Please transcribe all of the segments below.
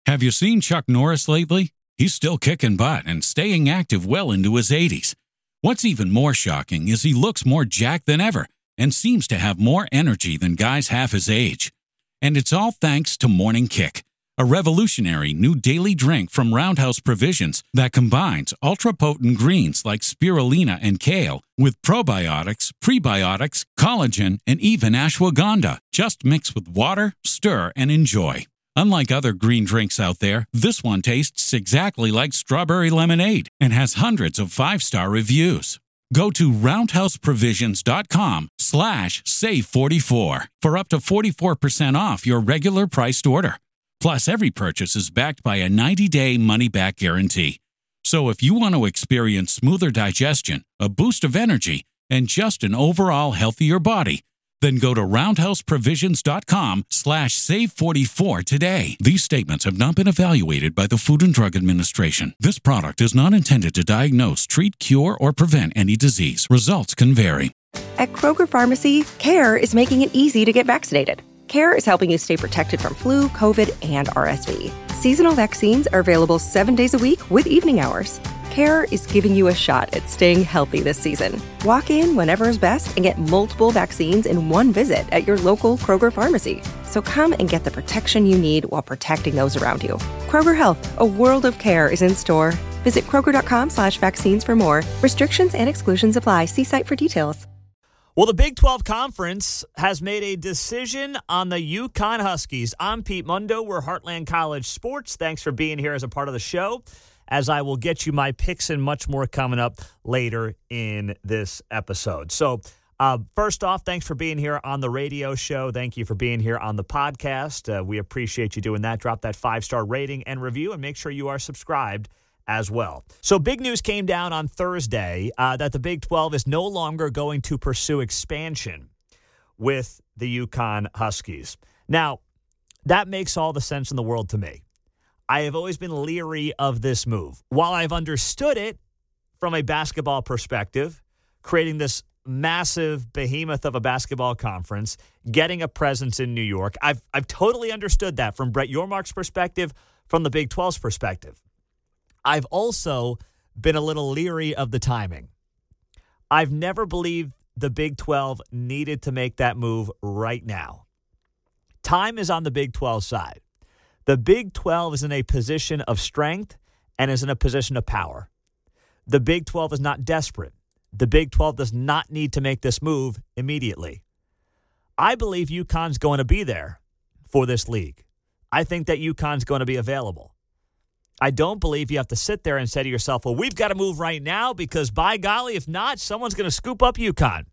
Have you seen Chuck Norris lately? He's still kicking butt and staying active well into his 80s. What's even more shocking is he looks more jacked than ever and seems to have more energy than guys half his age. And it's all thanks to Morning Kick, a revolutionary new daily drink from Roundhouse Provisions that combines ultra-potent greens like spirulina and kale with probiotics, prebiotics, collagen, and even ashwagandha. Just mix with water, stir, and enjoy. Unlike other green drinks out there, this one tastes exactly like strawberry lemonade and has hundreds of 5-star reviews. Go to roundhouseprovisions.com/save44 for up to 44% off your regular priced order. Plus, every purchase is backed by a 90-day money-back guarantee. So if you want to experience smoother digestion, a boost of energy, and just an overall healthier body, then go to roundhouseprovisions.com/save44 today. These statements have not been evaluated by the Food and Drug Administration. This product is not intended to diagnose, treat, cure, or prevent any disease. Results can vary. At Kroger Pharmacy, CARE is making it easy to get vaccinated. CARE is helping you stay protected from flu, COVID, and RSV. Seasonal vaccines are available 7 days a week with evening hours. CARE is giving you a shot at staying healthy this season. Walk in whenever is best and get multiple vaccines in one visit at your local Kroger pharmacy. So come and get the protection you need while protecting those around you. Kroger Health, a world of care is in store. Visit Kroger.com/vaccines for more. Restrictions and exclusions apply. See site for details. Well, the Big 12 Conference has made a decision on the UConn Huskies. I'm Pete Mundo. We're Heartland College Sports. Thanks for being here as a part of the show, as I will get you my picks and much more coming up later in this episode. So, first off, thanks for being here on the radio show. Thank you for being here on the podcast. We appreciate you doing that. Drop that 5-star rating and review, and make sure you are subscribed as well. So big news came down on Thursday that the Big 12 is no longer going to pursue expansion with the UConn Huskies. Now, that makes all the sense in the world to me. I have always been leery of this move. While I've understood it from a basketball perspective, creating this massive behemoth of a basketball conference, getting a presence in New York, I've totally understood that from Brett Yormark's perspective, from the Big 12's perspective. I've also been a little leery of the timing. I've never believed the Big 12 needed to make that move right now. Time is on the Big 12 side. The Big 12 is in a position of strength and is in a position of power. The Big 12 is not desperate. The Big 12 does not need to make this move immediately. I believe UConn's going to be there for this league. I think that UConn's going to be available. I don't believe you have to sit there and say to yourself, well, we've got to move right now because, by golly, if not, someone's going to scoop up UConn.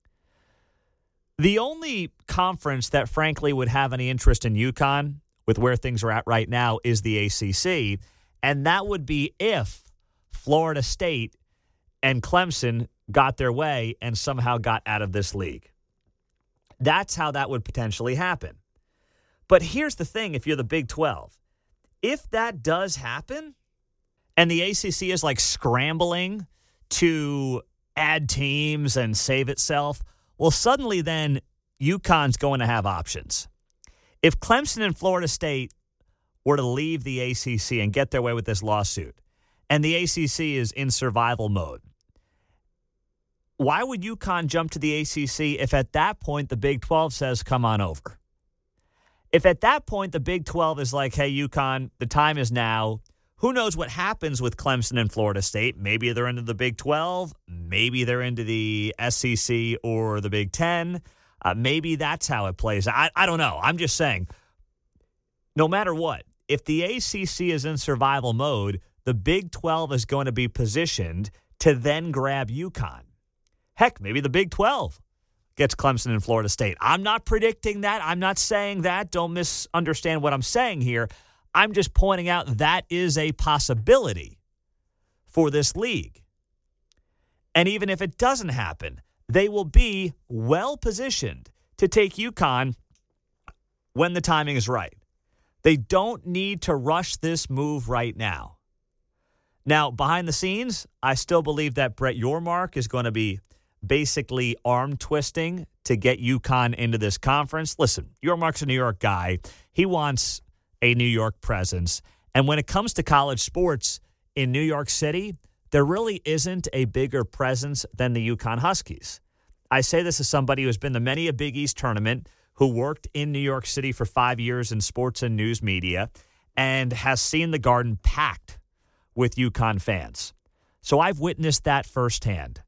The only conference that, frankly, would have any interest in UConn with where things are at right now is the ACC, and that would be if Florida State and Clemson got their way and somehow got out of this league. That's how that would potentially happen. But here's the thing, if you're the Big 12. If that does happen, and the ACC is like scrambling to add teams and save itself, well, suddenly then UConn's going to have options. If Clemson and Florida State were to leave the ACC and get their way with this lawsuit, and the ACC is in survival mode, why would UConn jump to the ACC if at that point the Big 12 says, come on over? If at that point the Big 12 is like, hey, UConn, the time is now, who knows what happens with Clemson and Florida State? Maybe they're into the Big 12. Maybe they're into the SEC or the Big 10. Maybe that's how it plays. I don't know. I'm just saying, no matter what, if the ACC is in survival mode, the Big 12 is going to be positioned to then grab UConn. Heck, maybe the Big 12 gets Clemson and Florida State. I'm not predicting that. I'm not saying that. Don't misunderstand what I'm saying here. I'm just pointing out that is a possibility for this league. And even if it doesn't happen, they will be well-positioned to take UConn when the timing is right. They don't need to rush this move right now. Now, behind the scenes, I still believe that Brett Yormark is going to be basically arm twisting to get UConn into this conference. Listen, Yormark's a New York guy. He wants a New York presence. And when it comes to college sports in New York City, there really isn't a bigger presence than the UConn Huskies. I say this as somebody who has been to many a Big East tournament, who worked in New York City for 5 years in sports and news media, and has seen the Garden packed with UConn fans. So I've witnessed that firsthand.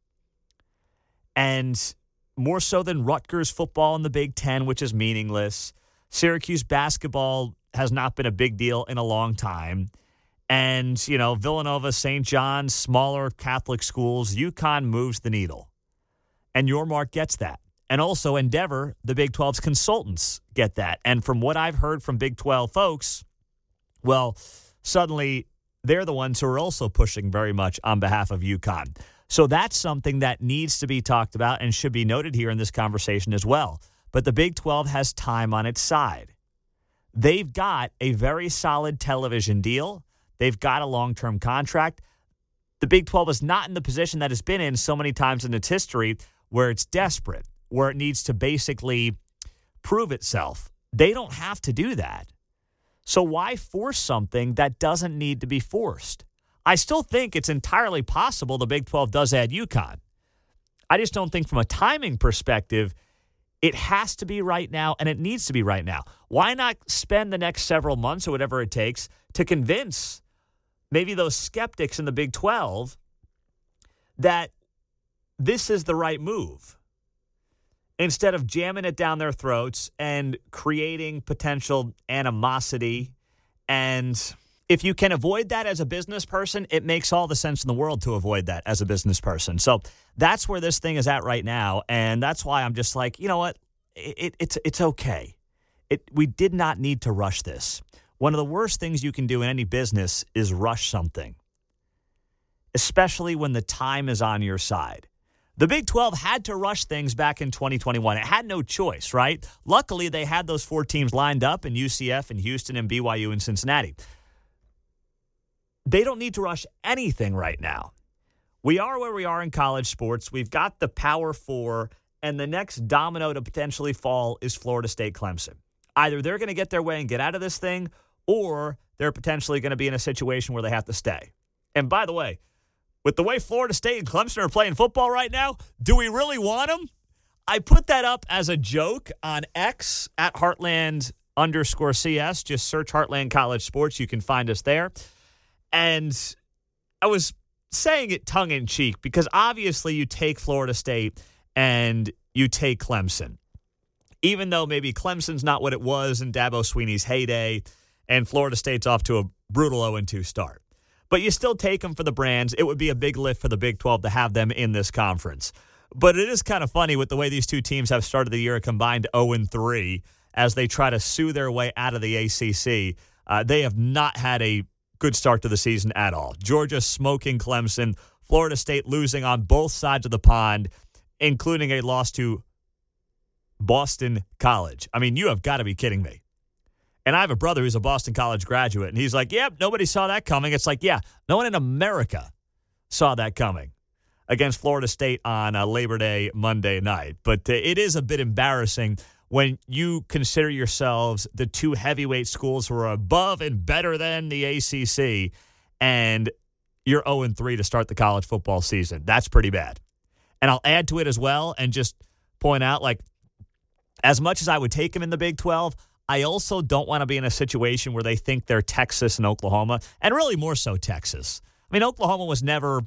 And more so than Rutgers football in the Big Ten, which is meaningless, Syracuse basketball has not been a big deal in a long time. And, Villanova, St. John's, smaller Catholic schools, UConn moves the needle. And Yormark gets that. And also Endeavor, the Big 12's consultants, get that. And from what I've heard from Big 12 folks, well, suddenly they're the ones who are also pushing very much on behalf of UConn. So that's something that needs to be talked about and should be noted here in this conversation as well. But the Big 12 has time on its side. They've got a very solid television deal. They've got a long-term contract. The Big 12 is not in the position that it's been in so many times in its history where it's desperate, where it needs to basically prove itself. They don't have to do that. So why force something that doesn't need to be forced? I still think it's entirely possible the Big 12 does add UConn. I just don't think from a timing perspective, it has to be right now, and it needs to be right now. Why not spend the next several months or whatever it takes to convince maybe those skeptics in the Big 12 that this is the right move, instead of jamming it down their throats and creating potential animosity? And if you can avoid that as a business person, it makes all the sense in the world to avoid that as a business person. So that's where this thing is at right now, and that's why I'm just like, you know what? It's okay. We did not need to rush this. One of the worst things you can do in any business is rush something, especially when the time is on your side. The Big 12 had to rush things back in 2021. It had no choice, right? Luckily, they had those 4 teams lined up in UCF and Houston and BYU and Cincinnati. They don't need to rush anything right now. We are where we are in college sports. We've got the Power Four, and the next domino to potentially fall is Florida State Clemson. Either they're going to get their way and get out of this thing, or they're potentially going to be in a situation where they have to stay. And by the way, with the way Florida State and Clemson are playing football right now, do we really want them? I put that up as a joke on X at Heartland_CS. Just search Heartland College Sports. You can find us there. And I was saying it tongue-in-cheek because obviously you take Florida State and you take Clemson. Even though maybe Clemson's not what it was in Dabo Swinney's heyday and Florida State's off to a brutal 0-2 start. But you still take them for the brands. It would be a big lift for the Big 12 to have them in this conference. But it is kind of funny with the way these two teams have started the year a combined 0-3 as they try to sue their way out of the ACC. They have not had a good start to the season at all. Georgia smoking Clemson, Florida State losing on both sides of the pond, including a loss to Boston College. I mean, you have got to be kidding me. And I have a brother who's a Boston College graduate, and he's like, yep, nobody saw that coming. It's like, yeah, no one in America saw that coming against Florida State on Labor Day Monday night. But it is a bit embarrassing when you consider yourselves the two heavyweight schools who are above and better than the ACC, and you're 0-3 to start the college football season. That's pretty bad. And I'll add to it as well and just point out, like, as much as I would take them in the Big 12, I also don't want to be in a situation where they think they're Texas and Oklahoma, and really more so Texas. I mean, Oklahoma was never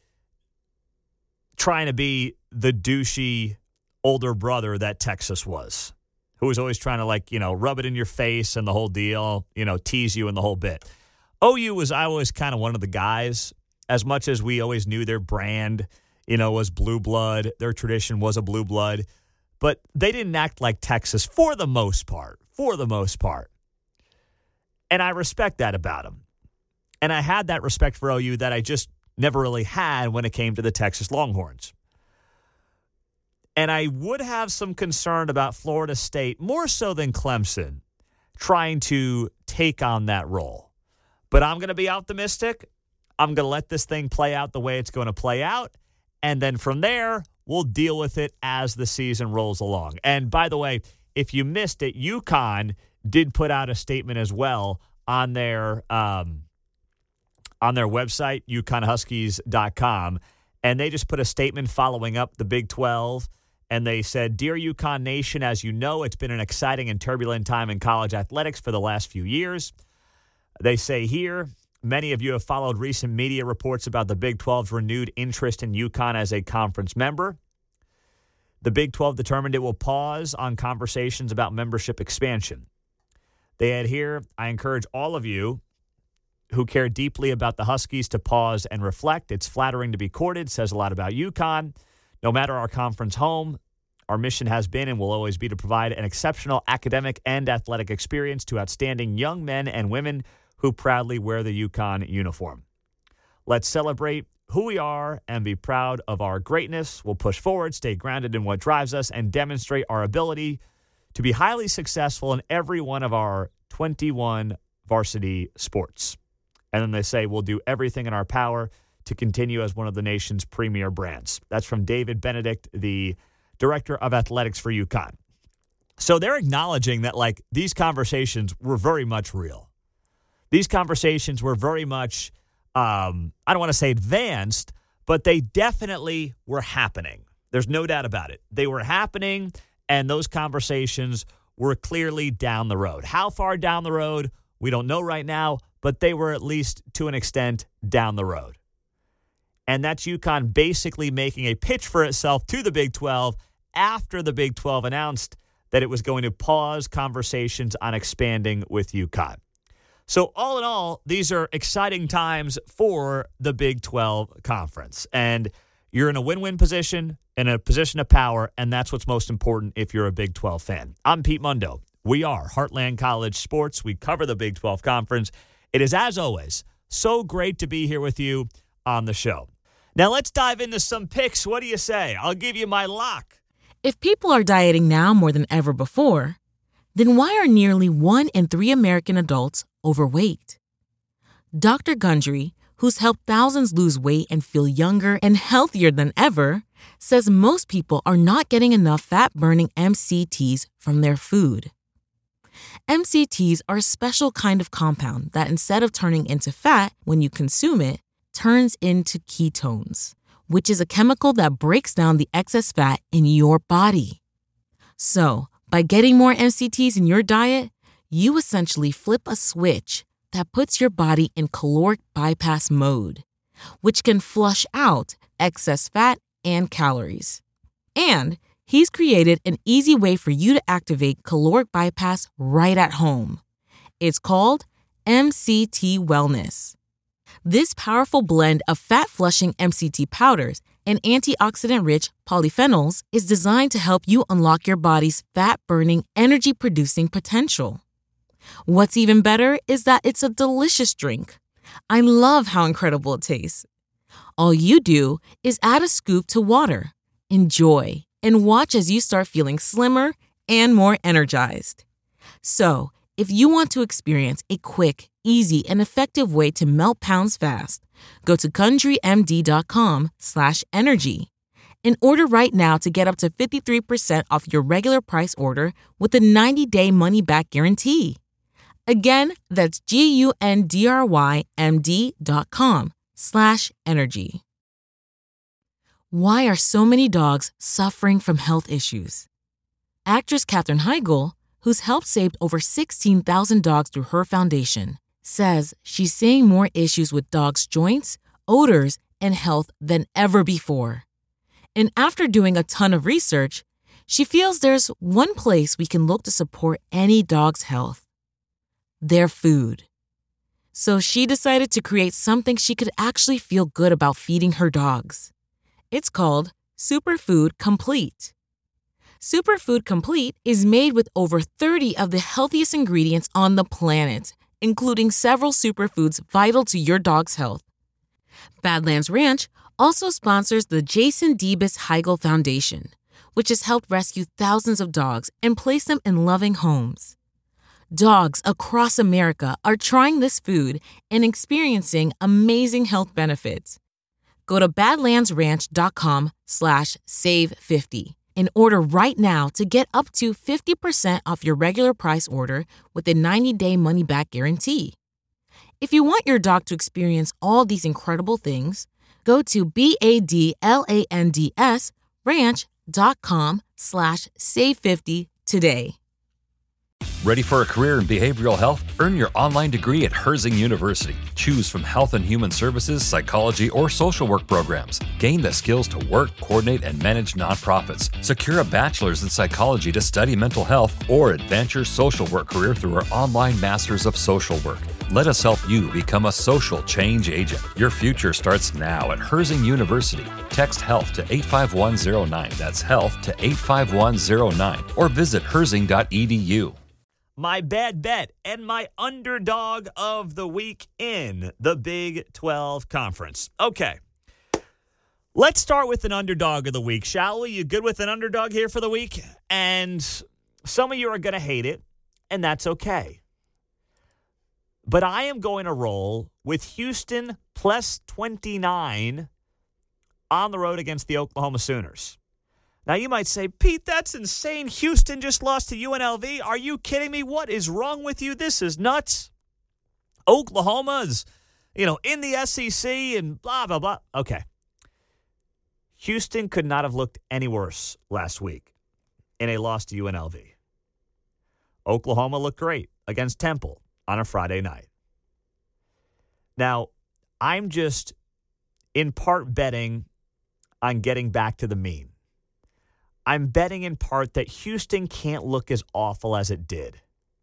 trying to be the douchey older brother that Texas was, who was always trying to, like, rub it in your face and the whole deal, tease you and the whole bit. OU was always kind of one of the guys, as much as we always knew their brand, was blue blood. Their tradition was a blue blood. But they didn't act like Texas for the most part. And I respect that about them. And I had that respect for OU that I just never really had when it came to the Texas Longhorns. And I would have some concern about Florida State, more so than Clemson, trying to take on that role. But I'm going to be optimistic. I'm going to let this thing play out the way it's going to play out. And then from there, we'll deal with it as the season rolls along. And by the way, if you missed it, UConn did put out a statement as well on their website, UConnHuskies.com, and they just put a statement following up the Big 12, and they said, "Dear UConn Nation, as you know, it's been an exciting and turbulent time in college athletics for the last few years." They say here, "Many of you have followed recent media reports about the Big 12's renewed interest in UConn as a conference member. The Big 12 determined it will pause on conversations about membership expansion." They add here, "I encourage all of you who care deeply about the Huskies to pause and reflect. It's flattering to be courted, says a lot about UConn. No matter our conference home, our mission has been and will always be to provide an exceptional academic and athletic experience to outstanding young men and women who proudly wear the UConn uniform. Let's celebrate who we are and be proud of our greatness. We'll push forward, stay grounded in what drives us, and demonstrate our ability to be highly successful in every one of our 21 varsity sports." And then they say, "We'll do everything in our power to continue as one of the nation's premier brands." That's from David Benedict, the director of athletics for UConn. So they're acknowledging that, like, these conversations were very much real. These conversations were very much, I don't want to say advanced, but they definitely were happening. There's no doubt about it. They were happening, and those conversations were clearly down the road. How far down the road, we don't know right now, but they were at least to an extent down the road. And that's UConn basically making a pitch for itself to the Big 12 after the Big 12 announced that it was going to pause conversations on expanding with UConn. So all in all, these are exciting times for the Big 12 Conference. And you're in a win-win position, in a position of power, and that's what's most important if you're a Big 12 fan. I'm Pete Mundo. We are Heartland College Sports. We cover the Big 12 Conference. It is, as always, so great to be here with you on the show. Now let's dive into some picks. What do you say? I'll give you my lock. If people are dieting now more than ever before, then why are nearly 1 in 3 American adults overweight? Dr. Gundry, who's helped thousands lose weight and feel younger and healthier than ever, says most people are not getting enough fat-burning MCTs from their food. MCTs are a special kind of compound that, instead of turning into fat when you consume it, turns into ketones, which is a chemical that breaks down the excess fat in your body. So, by getting more MCTs in your diet, you essentially flip a switch that puts your body in caloric bypass mode, which can flush out excess fat and calories. And he's created an easy way for you to activate caloric bypass right at home. It's called MCT Wellness. This powerful blend of fat-flushing MCT powders and antioxidant-rich polyphenols is designed to help you unlock your body's fat-burning, energy-producing potential. What's even better is that it's a delicious drink. I love how incredible it tastes. All you do is add a scoop to water, enjoy, and watch as you start feeling slimmer and more energized. So, if you want to experience a quick, easy, and effective way to melt pounds fast, go to GundryMD.com/energy and order right now to get up to 53% off your regular price order with a 90-day money-back guarantee. Again, that's GUNDRYMD.com/energy. Why are so many dogs suffering from health issues? Actress Katherine Heigl, who's helped save over 16,000 dogs through her foundation, says she's seeing more issues with dogs' joints, odors, and health than ever before. And after doing a ton of research, she feels there's one place we can look to support any dog's health: their food. So she decided to create something she could actually feel good about feeding her dogs. It's called Superfood Complete. Superfood Complete is made with over 30 of the healthiest ingredients on the planet, including several superfoods vital to your dog's health. Badlands Ranch also sponsors the Jason Debus Heigl Foundation, which has helped rescue thousands of dogs and place them in loving homes. Dogs across America are trying this food and experiencing amazing health benefits. Go to badlandsranch.com/save50 and order right now to get up to 50% off your regular price order with a 90-day money-back guarantee. If you want your dog to experience all these incredible things, go to BADLANDSranch.com/save50 today. Ready for a career in behavioral health? Earn your online degree at Herzing University. Choose from health and human services, psychology, or social work programs. Gain the skills to work, coordinate, and manage nonprofits. Secure a bachelor's in psychology to study mental health or advance your social work career through our online Masters of Social Work. Let us help you become a social change agent. Your future starts now at Herzing University. Text HEALTH to 85109. That's HEALTH to 85109. Or visit herzing.edu. My bad bet and my underdog of the week in the Big 12 Conference. Okay, let's start with an underdog of the week, shall we? You good with an underdog here for the week? And some of you are going to hate it, and that's okay. But I am going to roll with Houston plus 29 on the road against the Oklahoma Sooners. Now, you might say, Pete, that's insane. Houston just lost to UNLV. Are you kidding me? What is wrong with you? This is nuts. Oklahoma's, in the SEC and blah, blah, blah. Okay. Houston could not have looked any worse last week in a loss to UNLV. Oklahoma looked great against Temple on a Friday night. Now, I'm just in part betting on getting back to the mean. I'm betting in part that Houston can't look as awful as it did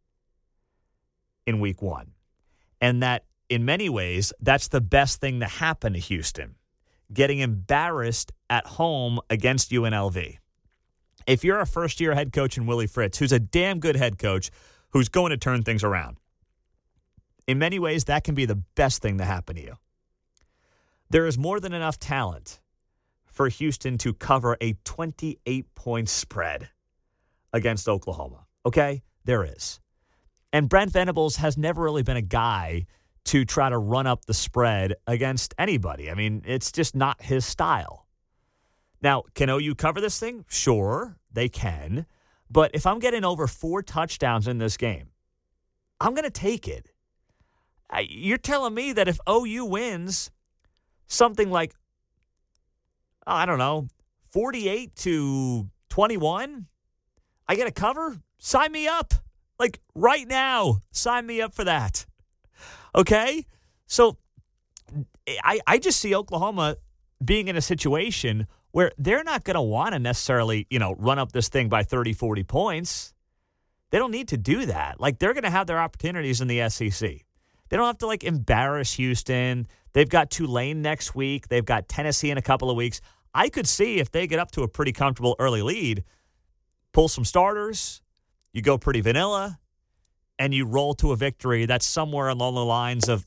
in week one. And that, in many ways, that's the best thing to happen to Houston, getting embarrassed at home against UNLV. If you're a first-year head coach in Willie Fritz, who's a damn good head coach, who's going to turn things around, in many ways, that can be the best thing to happen to you. There is more than enough talent for Houston to cover a 28-point spread against Oklahoma. Okay? There is. And Brent Venables has never really been a guy to try to run up the spread against anybody. I mean, it's just not his style. Now, can OU cover this thing? Sure, they can. But if I'm getting over 4 touchdowns in this game, I'm going to take it. You're telling me that if OU wins something like, 48-21, I get a cover? Sign me up. Like right now, sign me up for that. Okay? So I just see Oklahoma being in a situation where they're not going to want to necessarily, run up this thing by 30, 40 points. They don't need to do that. Like, they're going to have their opportunities in the SEC. They don't have to, embarrass Houston. They've got Tulane next week. They've got Tennessee in a couple of weeks. I could see if they get up to a pretty comfortable early lead, pull some starters, you go pretty vanilla, and you roll to a victory that's somewhere along the lines of,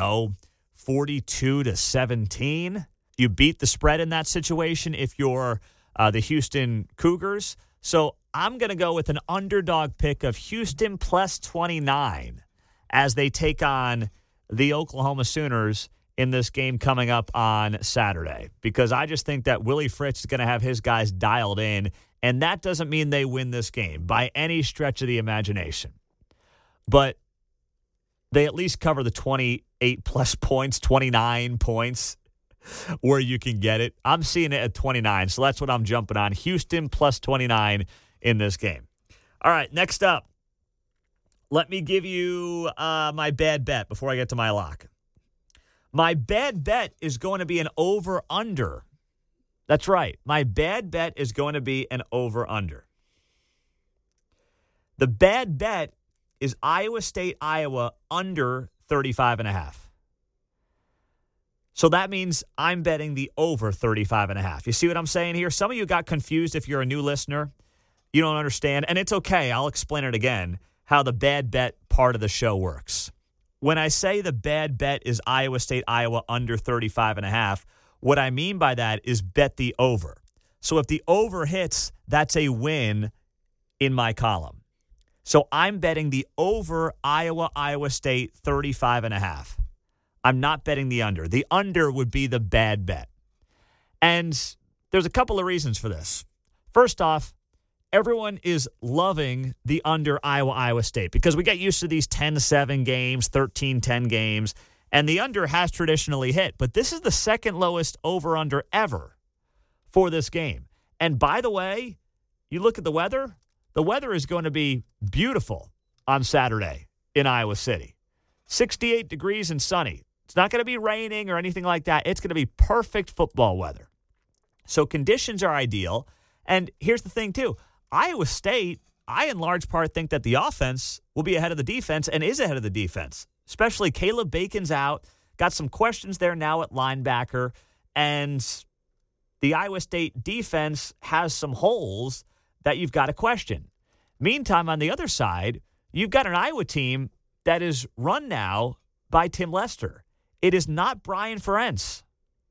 42-17. You beat the spread in that situation if you're the Houston Cougars. So I'm going to go with an underdog pick of Houston plus 29 as they take on the Oklahoma Sooners in this game coming up on Saturday, because I just think that Willie Fritz is going to have his guys dialed in, and that doesn't mean they win this game by any stretch of the imagination. But they at least cover the 28-plus points, 29 points, where you can get it. I'm seeing it at 29, so that's what I'm jumping on. Houston plus 29 in this game. All right, next up, let me give you my bad bet before I get to my lock. My bad bet is going to be an over-under. That's right. My bad bet is going to be an over-under. The bad bet is Iowa State, Iowa under 35.5. So that means I'm betting the over 35.5. You see what I'm saying here? Some of you got confused if you're a new listener. You don't understand. And it's okay. I'll explain it again, how the bad bet part of the show works. When I say the bad bet is Iowa State, Iowa under 35.5, what I mean by that is bet the over. So if the over hits, that's a win in my column. So I'm betting the over Iowa State 35.5. I'm not betting the under. The under would be the bad bet. And there's a couple of reasons for this. First off, everyone is loving the under Iowa State because we get used to these 10-7 games, 13-10 games, and the under has traditionally hit. But this is the second lowest over-under ever for this game. And by the way, you look at the weather is going to be beautiful on Saturday in Iowa City. 68 degrees and sunny. It's not going to be raining or anything like that. It's going to be perfect football weather. So conditions are ideal. And here's the thing, too. Iowa State, I in large part think that the offense will be ahead of the defense and is ahead of the defense, especially Caleb Bacon's out. Got some questions there now at linebacker. And the Iowa State defense has some holes that you've got to question. Meantime, on the other side, you've got an Iowa team that is run now by Tim Lester. It is not Brian Ferentz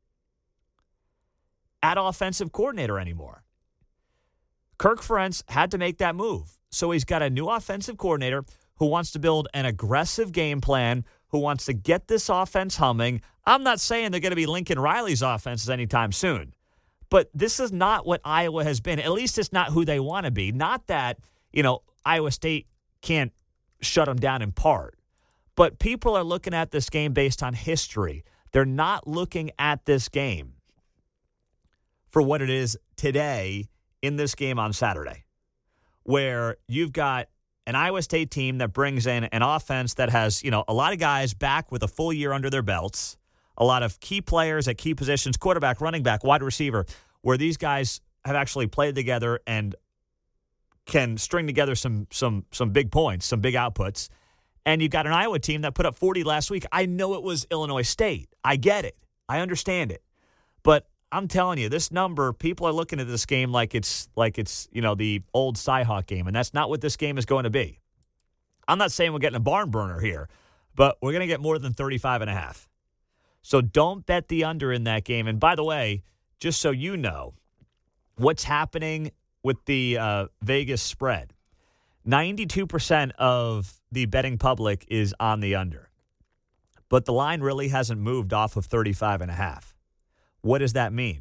at offensive coordinator anymore. Kirk Ferentz had to make that move. So he's got a new offensive coordinator who wants to build an aggressive game plan, who wants to get this offense humming. I'm not saying they're going to be Lincoln Riley's offenses anytime soon. But this is not what Iowa has been. At least it's not who they want to be. Not that, Iowa State can't shut them down in part. But people are looking at this game based on history. They're not looking at this game for what it is today in this game on Saturday, where you've got an Iowa State team that brings in an offense that has, a lot of guys back with a full year under their belts, a lot of key players at key positions, quarterback, running back, wide receiver, where these guys have actually played together and can string together some big points, some big outputs. And you've got an Iowa team that put up 40 last week. I know it was Illinois State. I get it. I understand it. But I'm telling you, this number, people are looking at this game like it's the old Cyhawk game, and that's not what this game is going to be. I'm not saying we're getting a barn burner here, but we're going to get more than 35.5. So don't bet the under in that game. And by the way, just so you know, what's happening with the Vegas spread, 92% of the betting public is on the under. But the line really hasn't moved off of 35.5. What does that mean?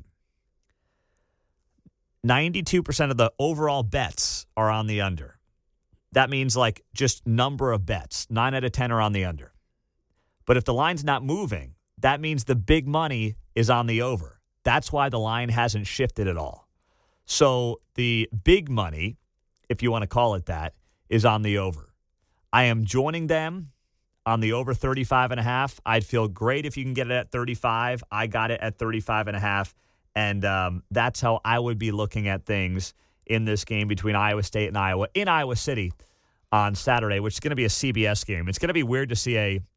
92% of the overall bets are on the under. That means just number of bets. 9 out of 10 are on the under. But if the line's not moving, that means the big money is on the over. That's why the line hasn't shifted at all. So the big money, if you want to call it that, is on the over. I am joining them on the over 35.5. I'd feel great if you can get it at 35. I got it at 35.5. And that's how I would be looking at things in this game between Iowa State and Iowa in Iowa City on Saturday, which is going to be a CBS game. It's going to be weird to see a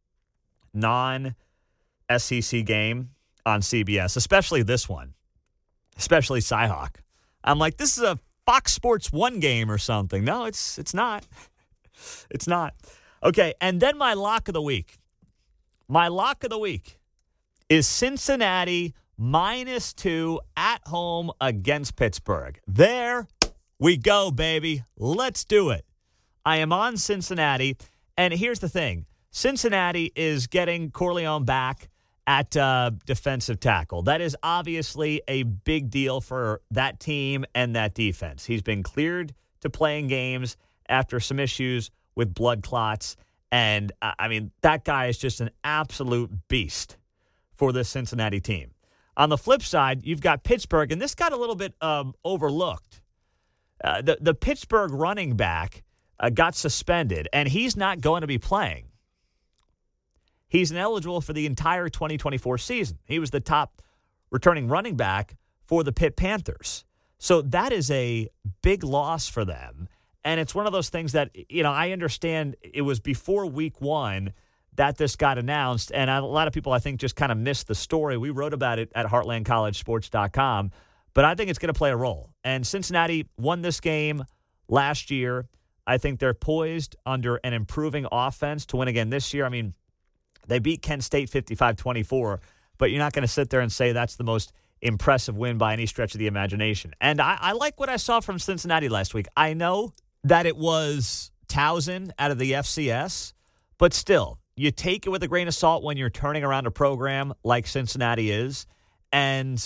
non-SEC game on CBS, especially this one, especially Cyhawk. I'm like, this is a Fox Sports 1 game or something. No, it's not. It's not. Okay, and then my lock of the week. My lock of the week is Cincinnati -2 at home against Pittsburgh. There we go, baby. Let's do it. I am on Cincinnati, and here's the thing. Cincinnati is getting Corleone back at defensive tackle. That is obviously a big deal for that team and that defense. He's been cleared to play in games after some issues with blood clots. And, that guy is just an absolute beast for this Cincinnati team. On the flip side, you've got Pittsburgh, and this got a little bit overlooked. The Pittsburgh running back got suspended, and he's not going to be playing. He's ineligible for the entire 2024 season. He was the top returning running back for the Pitt Panthers. So that is a big loss for them. And it's one of those things that, I understand it was before week 1 that this got announced. And a lot of people, I think, just kind of missed the story. We wrote about it at heartlandcollegesports.com. But I think it's going to play a role. And Cincinnati won this game last year. I think they're poised under an improving offense to win again this year. They beat Kent State 55-24, but you're not going to sit there and say that's the most impressive win by any stretch of the imagination. And I like what I saw from Cincinnati last week. I know that it was Towson out of the FCS, but still, you take it with a grain of salt when you're turning around a program like Cincinnati is. And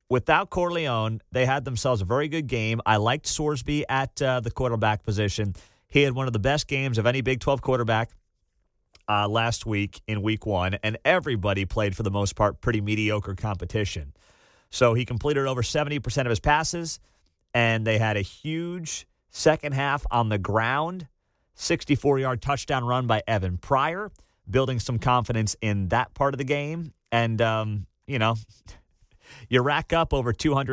without Corleone, they had themselves a very good game. I liked Sorsby at the quarterback position. He had one of the best games of any Big 12 quarterback last week in week 1, and everybody played, for the most part, pretty mediocre competition. So he completed over 70% of his passes, and they had a huge second half on the ground, 64-yard touchdown run by Evan Pryor, building some confidence in that part of the game. And, you rack up over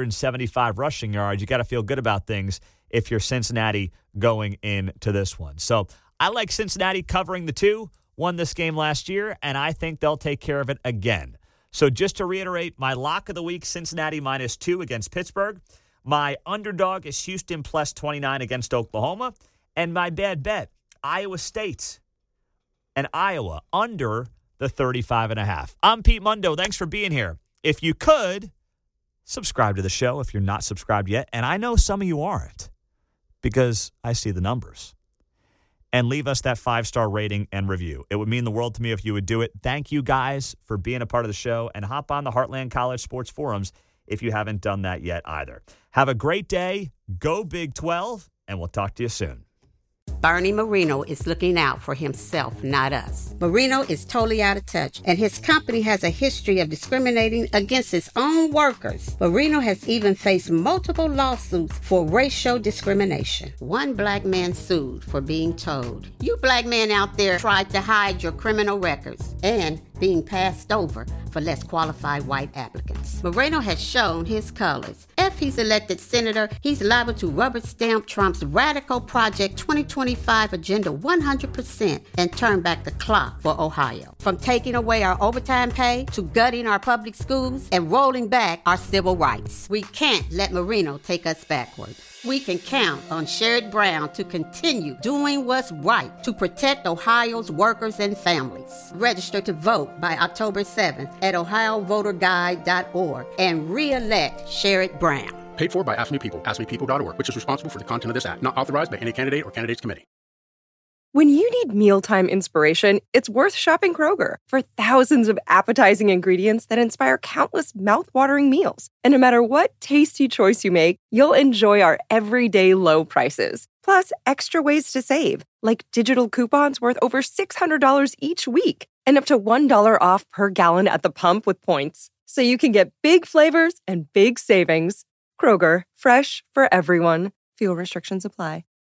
275 rushing yards. You got to feel good about things if you're Cincinnati going into this one. So I like Cincinnati covering the 2, won this game last year, and I think they'll take care of it again. So just to reiterate, my lock of the week, Cincinnati -2 against Pittsburgh. My underdog is Houston +29 against Oklahoma. And my bad bet, Iowa State and Iowa under the 35.5. I'm Pete Mundo. Thanks for being here. If you could, subscribe to the show if you're not subscribed yet. And I know some of you aren't because I see the numbers. And leave us that 5-star rating and review. It would mean the world to me if you would do it. Thank you guys for being a part of the show. And hop on the Heartland College Sports Forums if you haven't done that yet either. Have a great day. Go Big 12. And we'll talk to you soon. Bernie Marino is looking out for himself, not us. Marino is totally out of touch, and his company has a history of discriminating against its own workers. Marino has even faced multiple lawsuits for racial discrimination. One black man sued for being told, "You black men out there tried to hide your criminal records," and being passed over for less qualified white applicants. Moreno has shown his colors. If he's elected senator, he's liable to rubber stamp Trump's radical Project 2025 agenda 100% and turn back the clock for Ohio. From taking away our overtime pay to gutting our public schools and rolling back our civil rights. We can't let Marino take us backward. We can count on Sherrod Brown to continue doing what's right to protect Ohio's workers and families. Register to vote by October 7th at ohiovoterguide.org and re-elect Sherrod Brown. Paid for by AFSCME People, AFSCMEPeople.org, which is responsible for the content of this act. Not authorized by any candidate or candidates committee. When you need mealtime inspiration, it's worth shopping Kroger for thousands of appetizing ingredients that inspire countless mouth-watering meals. And no matter what tasty choice you make, you'll enjoy our everyday low prices. Plus, extra ways to save, like digital coupons worth over $600 each week and up to $1 off per gallon at the pump with points. So you can get big flavors and big savings. Kroger, fresh for everyone. Fuel restrictions apply.